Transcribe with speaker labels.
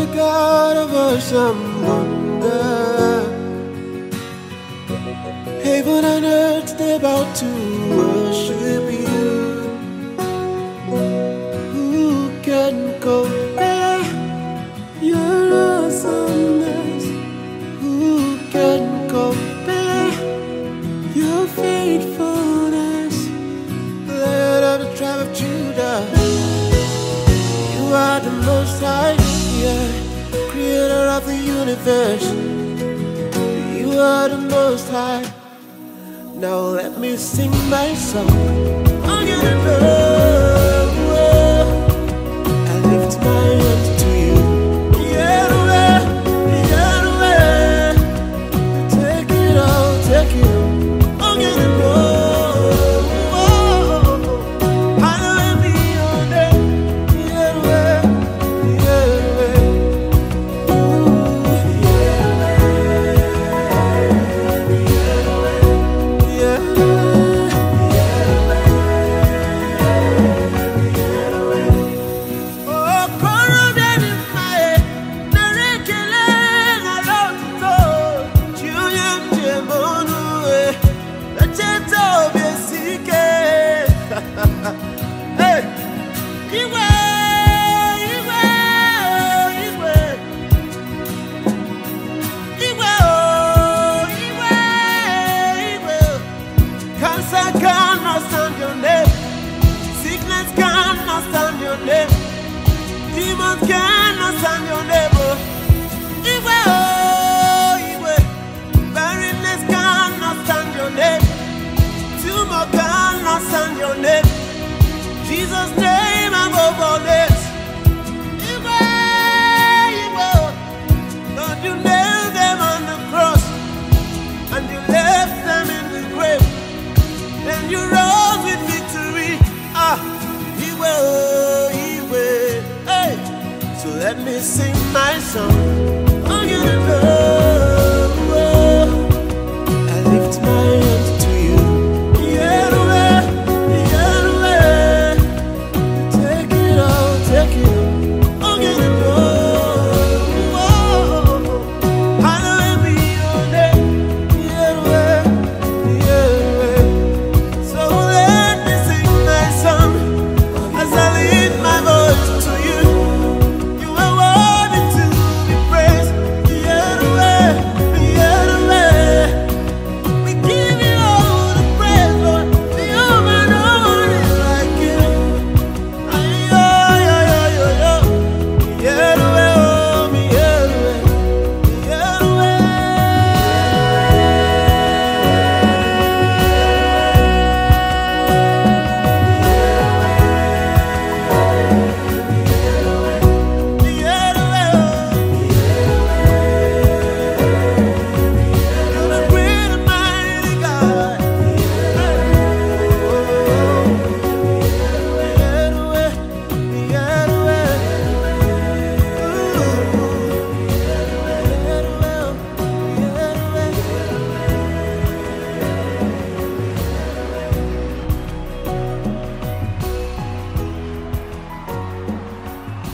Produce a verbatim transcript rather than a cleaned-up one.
Speaker 1: the God of awesome wonder. Heaven and earth, they're about to worship you. Who can compare your awesomeness? Who can compare your faithfulness? Lion of the tribe of Judah, you are the Most High, yeah, creator of the universe. You are the Most High. Now let me sing my song. I'm gonna love. I lift my hands to you. Yeah, the way, yeah, the way. Take it all, take it all. I'm gonna love. Demons cannot stand your neighbor. Iwe oh, Iwe. Barrenness cannot stand your name. Tumor cannot stand your name. Jesus' name above all names. Iwe, Iwe. Lord, you nailed them on the cross, and you left them in the grave. Then you rose with victory. Ah, Iwe oh, Iwe. So let me sing my song. I'm gonna love.